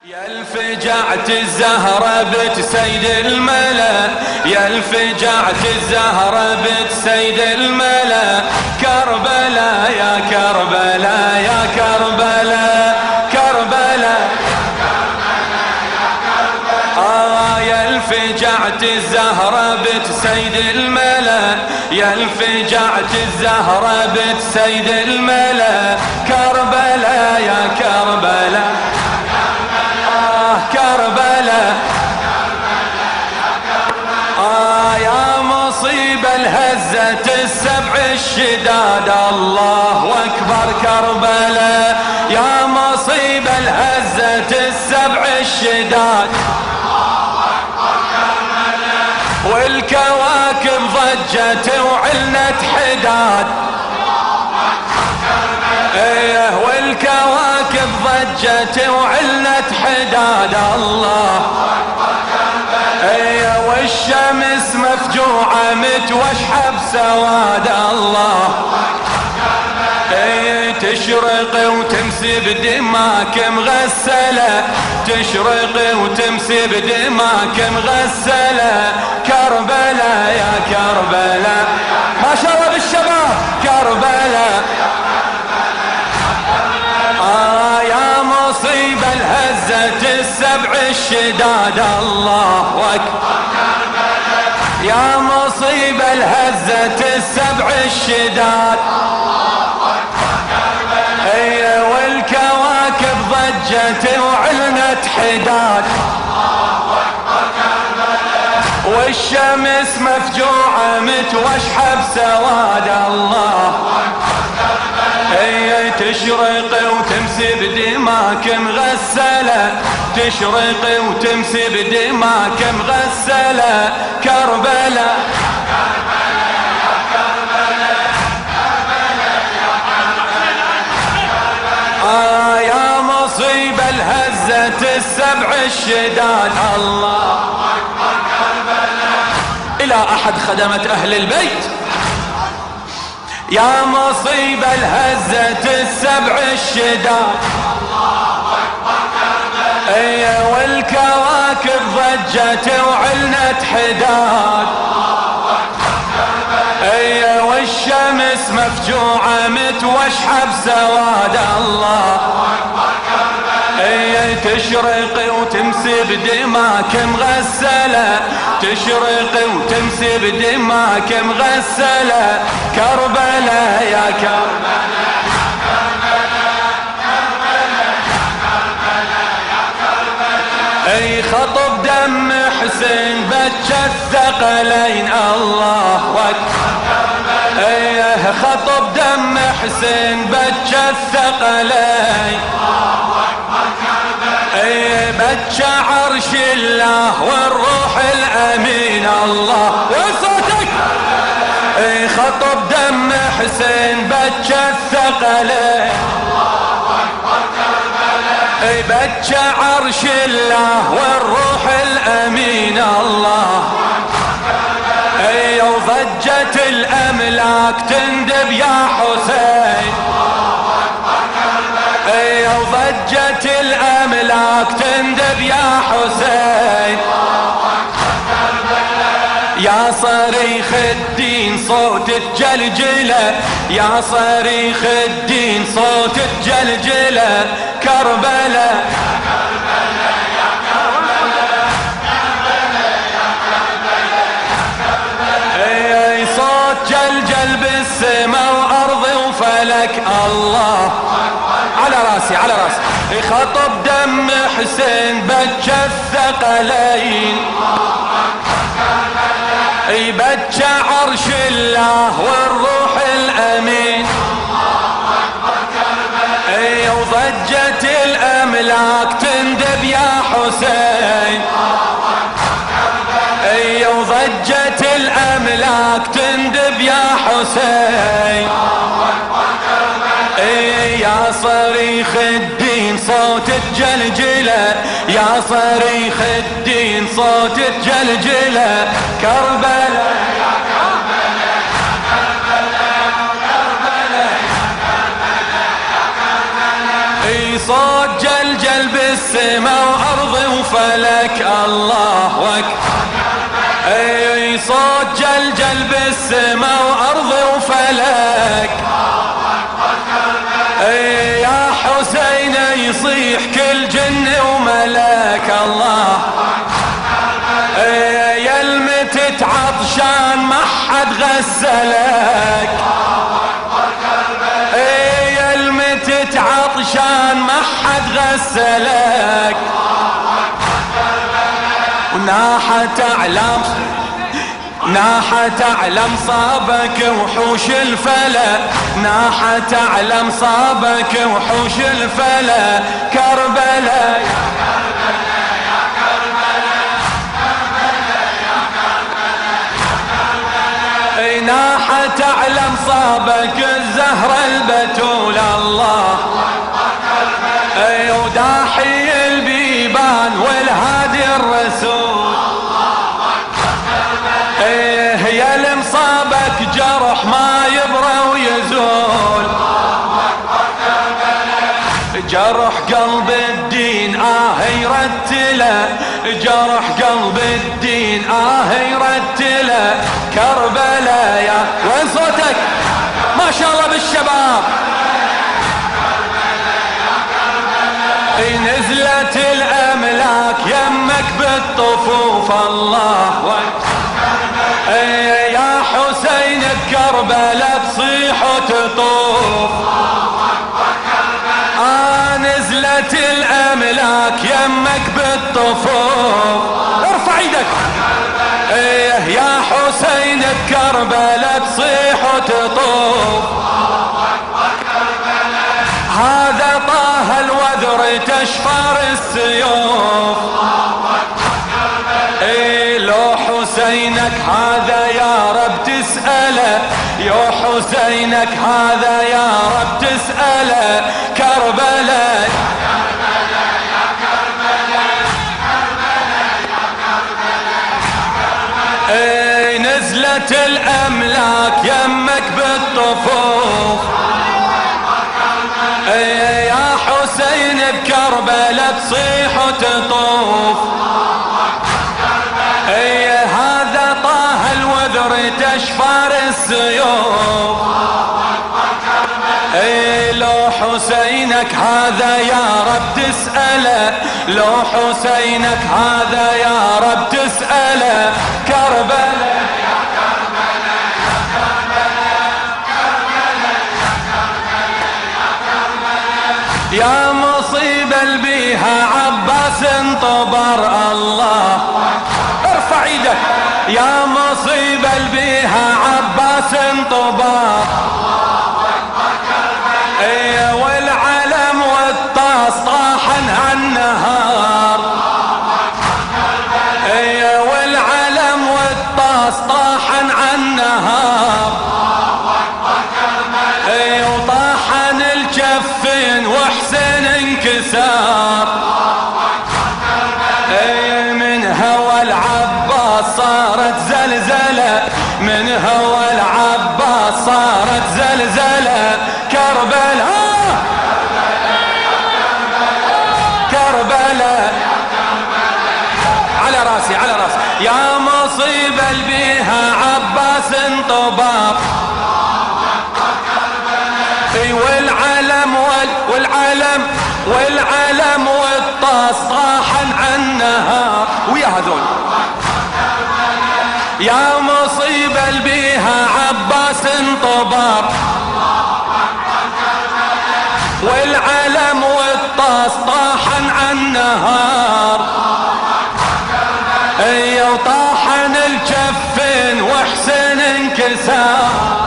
يا الفجعت الزهرة بنت سيد الملا، يا الفجعت الزهرة بنت سيد الملا، كربلاء يا كربلاء يا كربلاء كربلاء يا الفجعت الزهرة بنت سيد الملا، يا الفجعت الزهرة بنت سيد الملا، كربلاء يا كربلاء كربلاء يا مصيبة الهزة السبع الشداد، الله أكبر كربلاء، يا مصيبة الهزة السبع الشداد، والكواكب ضجت وعلنت حداد، والكواكب ضجت وعلنت حداد، الله والشمس مفجوعة متوشحة بسواد، الله تشرق وتمسي بدماك مغسلة، تشرق وتمسي بدماك مغسلة، كربلاء يا كربلاء ما شاء الله بالشباب، كربلاء يا مصيبة الهزة السبع الشداد، الله أكبر يا مصيبة الهزة السبع الشداد، والكواكب ضجت وعلنت حداد، والشمس مفجوعة متوشحة بسواد، الله تشرق وتمسي بدماك مغسلة، تشرق وتمسي بدماك مغسلة، كربلاء يا مصيبة الهزة السبع الشداد، الله أكبر كربلاء. إلى أحد خدمة أهل البيت، يا مصيبة الهزة السبع الشداد، الله أكبر كربلاء والكواكب ضجت وعلنت حداد، الله أكبر كربلاء والشمس مفجوعة متوشحة بسواد، الله أكبر كربلاء تشرق وتمسي بدماك مغسلة، تشرق وتمسي بدماك مغسلة، كربلاء يا كربلاء خطب دم حسين بج الثقلين، الله أكبر خطب دم حسين بج الثقلين، بج عرش الله والروح الأمين، الله وصوتك خطب دم حسين بج الثقلين، بج عرش الله والروح الأمين، الله وضجت الأملاك تندب يا حسين، وضجت الأملاك تندب يا حسين، يا صريخ الدين صوت الجلجلة، يا صريخ الدين صوت الجلجلة، كربلاء صوت جلجل بالسما وأرض وفلك، الله على راسي على راسي خطب دم حسين بج الثقلين، بج عرش الله والروح الأمين، وضجت الأملاك تندب يا حسين، وضجت الأملاك تندب يا حسين، يا صريخ الدين صوت الجلجلة، يا صريخ الدين صوت الجلجلة، كربلاء يا كربلاء يا كربلاء كربلاء يا كربلاء يا كربلاء صوت جلجل بالسما الملك الله أكبر. اي صوت جلجل بالسما وأرض وفلك. اي يا حسين يصيح كل جن وملك الله. اي يا المتت عطشان ما حد غسلك. اي يا المتت عطشان ما حد غسلك. ناحت أعلم صابك وحوش الفلا. ناحت أعلم صابك وحوش الفلا. كربلاء يا كربلاء يا كربلاء كربلاء يا كربلاء يا كربلاء. ناحت أعلم صابك الزهرة البتول الله. وداحي البيبان والهادي الرسول. يا المصابك جرح ما يبرى ويزول. جرح قلب الدين يرتله. جرح قلب الدين يرتله. كربلاء يا وين صوتك ما شاء الله بالشباب. نزلت الأملاك يمك بالطفوف الله أكبر. يا حسين بكربلاء تصيح وتطوف. نزلت الأملاك يمك بالطفوف. ارفع ايدك. يا حسين بكربلاء تصيح وتطوف. هذا طه الوذر تشفر السيوف. لو حسينك هذا يا رب تسأله. يا حسينك هذا يا رب تسأله. كربلاء يا كربلاء يا كربلاء كربلاء يا كربلاء يا كربلاء. نزلت الأملاك يمك بالطفوف. يا حسين بكربلاء تصيح وتطوف. هذا طه الوذر تشفر السيوف. لو حسينك هذا يا رب تسأله. لو حسينك هذا يا رب تسأله. كربلاء يا كربلاء يا كربلاء كربلاء يا كربلاء يا كربلاء. يا مصيبة بيها عباس انطبر الله. ارفع ايدك. يا مصيبة بيها عباس انطبر. والعلم والطاس طاحن عالنهار. والعلم والطاس طاحن عالنهار. وطاحن الجفين وحسين انكسار. من هوى العباس صارت زلزلة. من هوى العباس صارت زلزلة. كربلاء كربلاء على راسي على راسي. يا مصيبة بيها عباس انطباق. والعلم والطاس طاحن عالنهار. ويا هذول يا مصيبة بيها عباس انطباق. والعلم والطاس طاحن عالنهار. وطاحن الجفين وحسين انكسار.